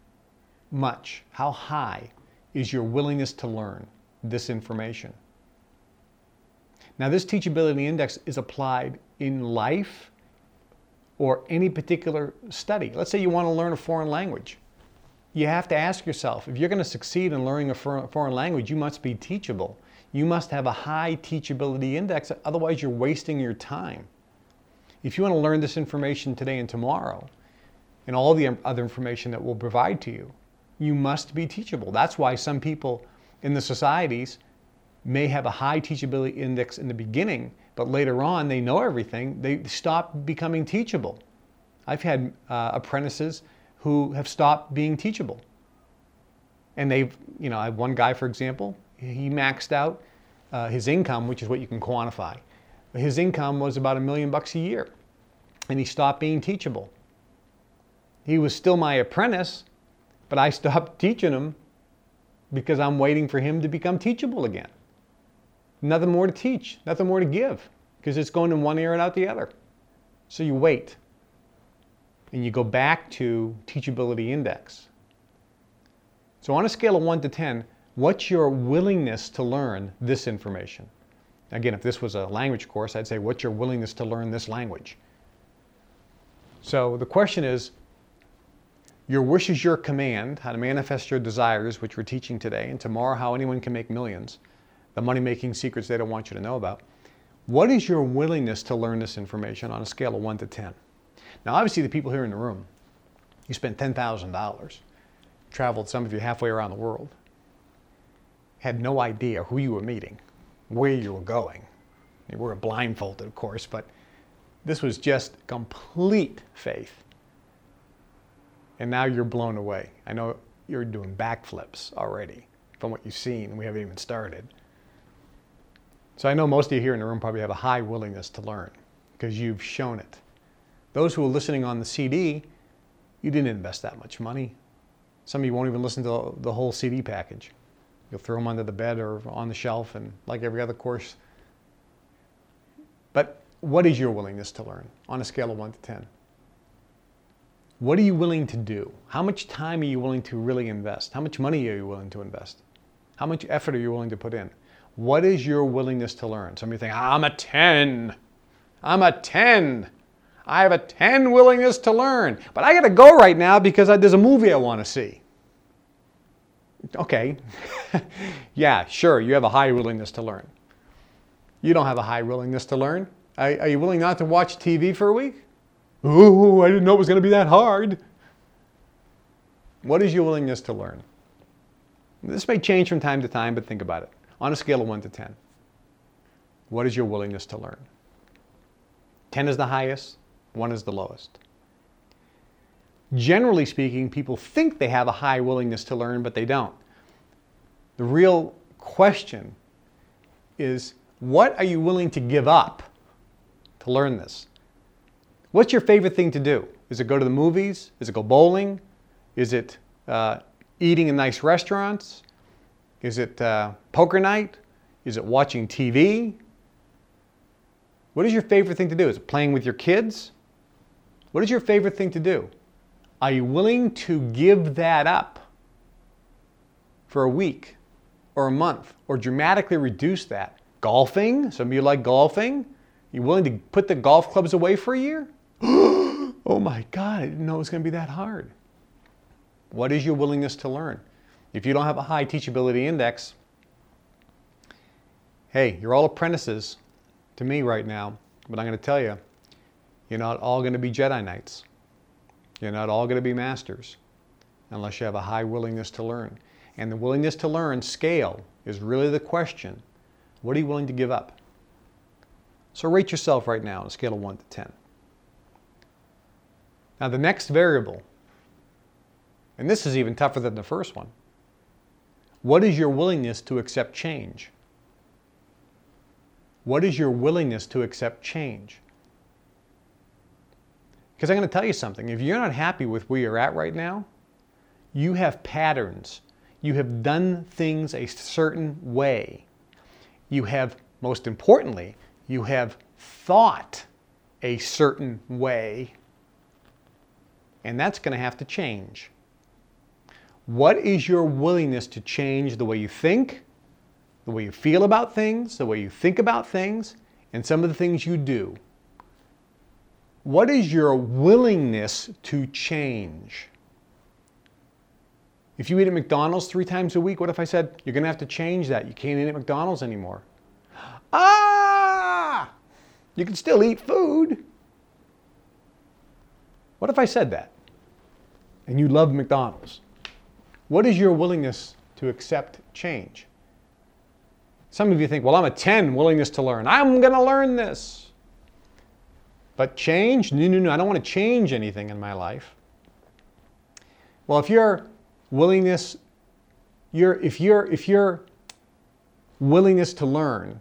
high is your willingness to learn this information? Now, this teachability index is applied in life or any particular study. Let's say you want to learn a foreign language. You have to ask yourself, if you're going to succeed in learning a foreign language, you must be teachable. You must have a high teachability index, otherwise you're wasting your time. If you want to learn this information today and tomorrow, and all the other information that we'll provide to you, you must be teachable. That's why some people in the societies may have a high teachability index in the beginning, but later on they know everything, they stop becoming teachable. I've had apprentices who have stopped being teachable. And I have one guy, for example, he maxed out his income, which is what you can quantify. His income was about $1 million a year, and he stopped being teachable. He was still my apprentice, but I stopped teaching him because I'm waiting for him to become teachable again. Nothing more to teach, nothing more to give, because it's going in one ear and out the other. So you wait, and you go back to teachability index. So on a scale of 1 to 10, what's your willingness to learn this information? Again, if this was a language course, I'd say, what's your willingness to learn this language? So the question is, your wish is your command, how to manifest your desires, which we're teaching today, and tomorrow how anyone can make millions, the money-making secrets they don't want you to know about. What is your willingness to learn this information on a scale of 1 to 10? Now, obviously, the people here in the room, you spent $10,000, traveled, some of you, halfway around the world, had no idea who you were meeting, where you were going. You were blindfolded, of course, but this was just complete faith. And now you're blown away. I know you're doing backflips already from what you've seen, and we haven't even started. So I know most of you here in the room probably have a high willingness to learn because you've shown it. Those who are listening on the CD, you didn't invest that much money. Some of you won't even listen to the whole CD package. You'll throw them under the bed or on the shelf, and like every other course. But what is your willingness to learn on a scale of 1 to 10? What are you willing to do? How much time are you willing to really invest? How much money are you willing to invest? How much effort are you willing to put in? What is your willingness to learn? Some of you think, I'm a 10. I'm a 10. I have a 10 willingness to learn. But I got to go right now because there's a movie I want to see. Okay. Yeah, sure, you have a high willingness to learn. You don't have a high willingness to learn. Are you willing not to watch TV for a week? Ooh, I didn't know it was going to be that hard. What is your willingness to learn? This may change from time to time, but think about it. On a scale of 1 to 10, what is your willingness to learn? 10 is the highest, 1 is the lowest. Generally speaking, people think they have a high willingness to learn, but they don't. The real question is, what are you willing to give up to learn this? What's your favorite thing to do? Is it go to the movies? Is it go bowling? Is it eating in nice restaurants? Is it poker night? Is it watching TV? What is your favorite thing to do? Is it playing with your kids? What is your favorite thing to do? Are you willing to give that up for a week or a month or dramatically reduce that? Golfing? Some of you like golfing. You willing to put the golf clubs away for a year? Oh my God, I didn't know it was going to be that hard. What is your willingness to learn? If you don't have a high teachability index, hey, you're all apprentices to me right now, but I'm going to tell you, you're not all going to be Jedi Knights. You're not all going to be masters unless you have a high willingness to learn. And the willingness to learn scale is really the question. What are you willing to give up? So rate yourself right now on a scale of 1 to 10. Now the next variable, and this is even tougher than the first one, what is your willingness to accept change? What is your willingness to accept change? Because I'm going to tell you something. If you're not happy with where you're at right now, you have patterns. You have done things a certain way. You have, most importantly, you have thought a certain way, and that's going to have to change. What is your willingness to change the way you think, the way you feel about things, the way you think about things, and some of the things you do? What is your willingness to change? If you eat at McDonald's 3 times a week, what if I said, you're going to have to change that? You can't eat at McDonald's anymore. Ah! You can still eat food. What if I said that? And you love McDonald's. What is your willingness to accept change? Some of you think, well, I'm a 10, willingness to learn. I'm going to learn this. But change? No, I don't want to change anything in my life. Well, if your willingness to learn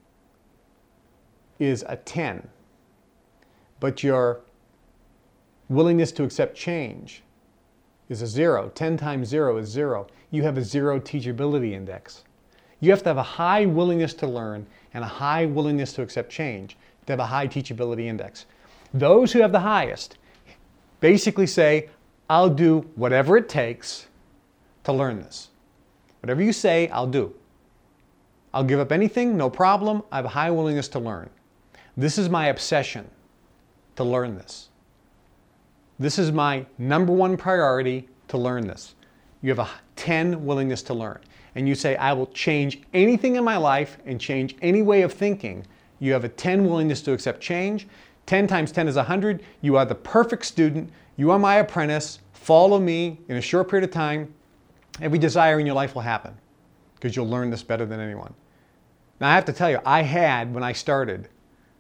is a 10, but your willingness to accept change is a 0, 10 times 0 is 0, you have a 0 teachability index. You have to have a high willingness to learn and a high willingness to accept change to have a high teachability index. Those who have the highest basically say, I'll do whatever it takes to learn this. Whatever you say, I'll do. I'll give up anything, no problem. I have a high willingness to learn. This is my obsession, to learn this. This is my number one priority, to learn this. You have a 10 willingness to learn. And you say, I will change anything in my life and change any way of thinking. You have a 10 willingness to accept change. 10 times 10 is 100. You are the perfect student. You are my apprentice. Follow me in a short period of time. Every desire in your life will happen because you'll learn this better than anyone. Now, I have to tell you, I had, when I started,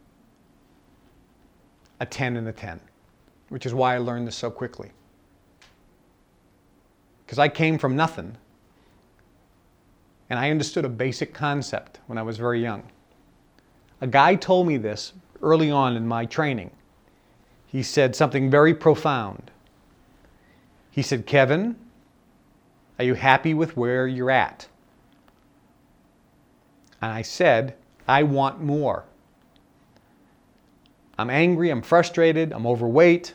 a 10 and a 10, which is why I learned this so quickly. Because I came from nothing, and I understood a basic concept when I was very young. A guy told me this early on in my training. He said something very profound. He said, Kevin, are you happy with where you're at? And I said, I want more. I'm angry, I'm frustrated, I'm overweight.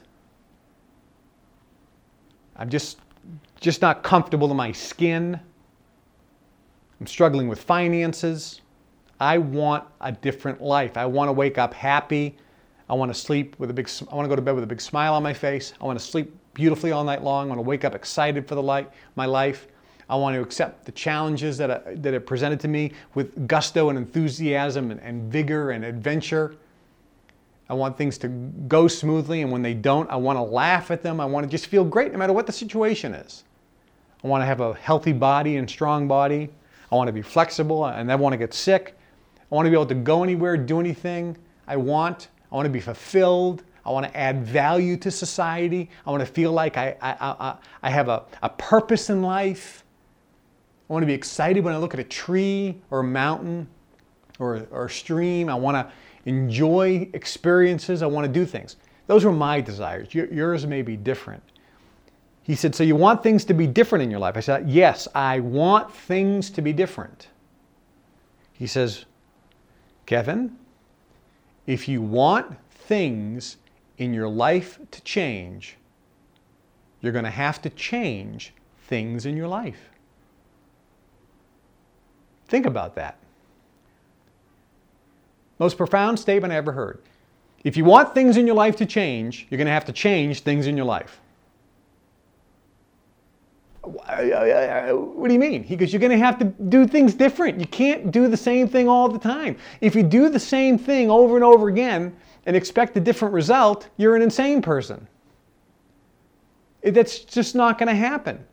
I'm just not comfortable in my skin. I'm struggling with finances. I want a different life. I want to wake up happy. I want to sleep with I want to go to bed with a big smile on my face. I want to sleep beautifully all night long. I want to wake up excited for my life. I want to accept the challenges that are presented to me with gusto and enthusiasm and vigor and adventure. I want things to go smoothly, and when they don't, I want to laugh at them. I want to just feel great no matter what the situation is. I want to have a healthy body and strong body. I want to be flexible. I never want to get sick. I want to be able to go anywhere, do anything I want. I want to be fulfilled. I want to add value to society. I want to feel like I have a purpose in life. I want to be excited when I look at a tree or a mountain or a stream. I want to enjoy experiences. I want to do things. Those were my desires. Yours may be different. He said, so you want things to be different in your life? I said, yes, I want things to be different. He says, Kevin, if you want things in your life to change, you're going to have to change things in your life. Think about that. Most profound statement I ever heard. If you want things in your life to change, you're going to have to change things in your life. What do you mean? He goes, you're going to have to do things different. You can't do the same thing all the time. If you do the same thing over and over again and expect a different result, you're an insane person. That's just not going to happen.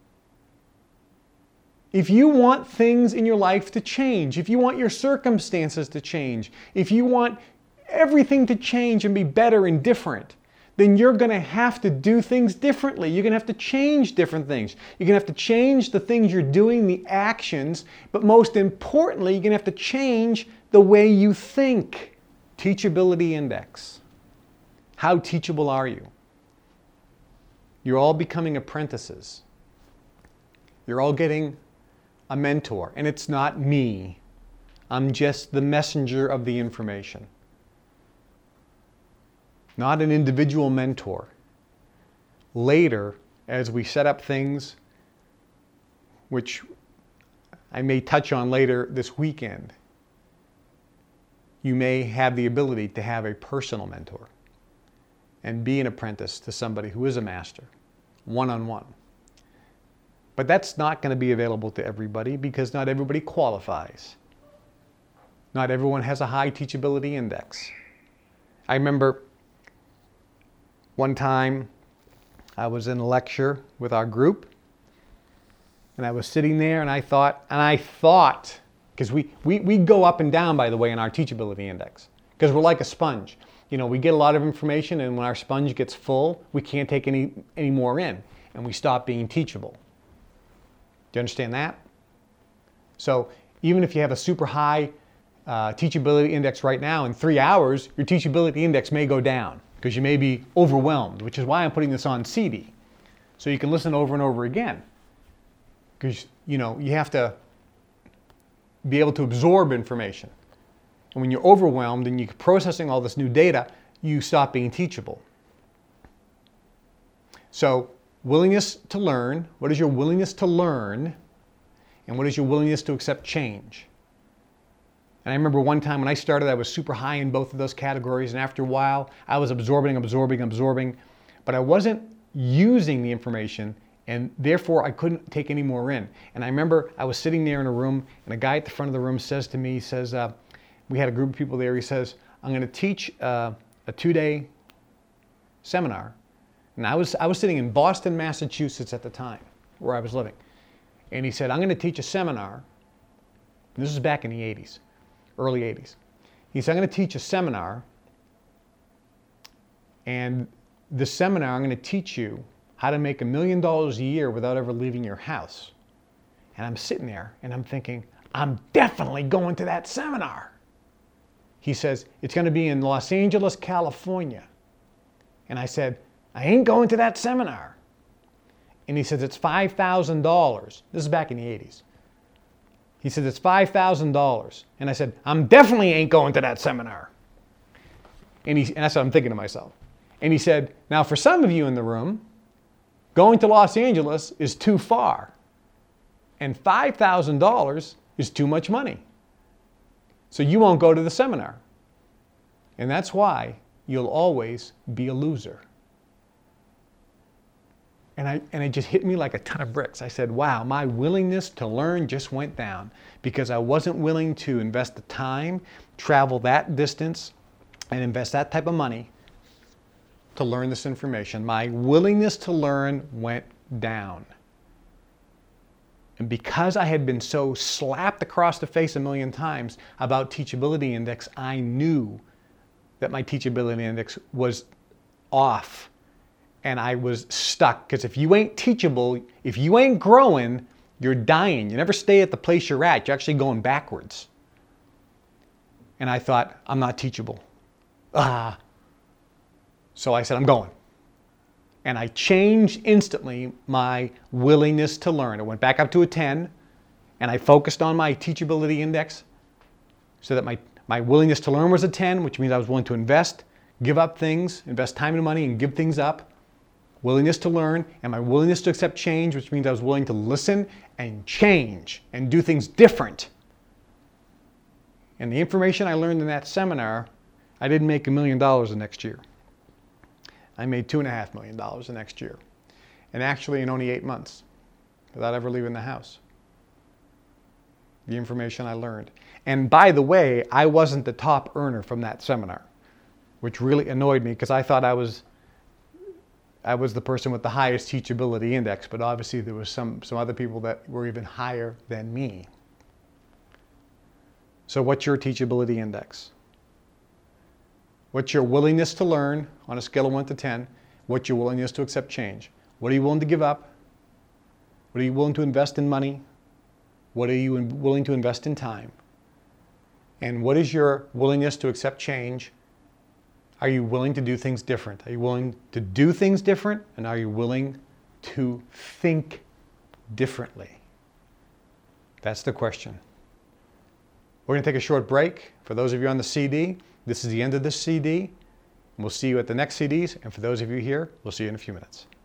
If you want things in your life to change, if you want your circumstances to change, if you want everything to change and be better and different, then you're going to have to do things differently. You're going to have to change different things. You're going to have to change the things you're doing, the actions, but most importantly, you're going to have to change the way you think. Teachability index. How teachable are you? You're all becoming apprentices. You're all getting a mentor, and it's not me. I'm just the messenger of the information. Not an individual mentor. Later, as we set up things, which I may touch on later this weekend, you may have the ability to have a personal mentor and be an apprentice to somebody who is a master, one-on-one. But that's not going to be available to everybody because not everybody qualifies. Not everyone has a high teachability index. I remember one time I was in a lecture with our group, and I was sitting there and I thought, because we go up and down, by the way, in our teachability index, because we're like a sponge. You know, we get a lot of information, and when our sponge gets full, we can't take any more in, and we stop being teachable. Do you understand that? So even if you have a super high teachability index right now, in 3 hours, your teachability index may go down because you may be overwhelmed, which is why I'm putting this on CD, so you can listen over and over again. Because, you know, you have to be able to absorb information. And when you're overwhelmed and you're processing all this new data, you stop being teachable. So, willingness to learn. What is your willingness to learn? And what is your willingness to accept change? And I remember one time when I started, I was super high in both of those categories. And after a while, I was absorbing. But I wasn't using the information, and therefore I couldn't take any more in. And I remember I was sitting there in a room, and a guy at the front of the room says to me, he says, we had a group of people there, he says, I'm going to teach a 2-day seminar. And I was sitting in Boston, Massachusetts at the time, where I was living. And he said, I'm going to teach a seminar. And this was back in the 80s, early 80s. He said, I'm going to teach a seminar, and this seminar, I'm going to teach you how to make $1 million a year without ever leaving your house. And I'm sitting there and I'm thinking, I'm definitely going to that seminar. He says, it's going to be in Los Angeles, California. And I said, I ain't going to that seminar. And he says, it's $5,000. This is back in the 80s. He said, it's $5,000. And I said, I'm definitely ain't going to that seminar. And that's what I'm thinking to myself. And he said, now for some of you in the room, going to Los Angeles is too far, and $5,000 is too much money. So you won't go to the seminar. And that's why you'll always be a loser. And it just hit me like a ton of bricks. I said, wow, my willingness to learn just went down because I wasn't willing to invest the time, travel that distance, and invest that type of money to learn this information. My willingness to learn went down. And because I had been so slapped across the face a million times about teachability index, I knew that my teachability index was off. And I was stuck. Because if you ain't teachable, if you ain't growing, you're dying. You never stay at the place you're at. You're actually going backwards. And I thought, I'm not teachable. So I said, I'm going. And I changed instantly my willingness to learn. I went back up to a 10, and I focused on my teachability index so that my willingness to learn was a 10, which means I was willing to invest, give up things, invest time and money, and give things up. Willingness to learn, and my willingness to accept change, which means I was willing to listen and change and do things different. And the information I learned in that seminar, I didn't make $1 million the next year. I made $2.5 million the next year. And actually in only 8 months, without ever leaving the house. The information I learned. And by the way, I wasn't the top earner from that seminar, which really annoyed me because I thought I was the person with the highest teachability index, but obviously there was some other people that were even higher than me. So what's your teachability index? What's your willingness to learn on a scale of 1 to 10? What's your willingness to accept change? What are you willing to give up? What are you willing to invest in money? What are you willing to invest in time? And what is your willingness to accept change? Are you willing to do things different? Are you willing to do things different? And are you willing to think differently? That's the question. We're going to take a short break. For those of you on the CD, this is the end of this CD. We'll see you at the next CDs. And for those of you here, we'll see you in a few minutes.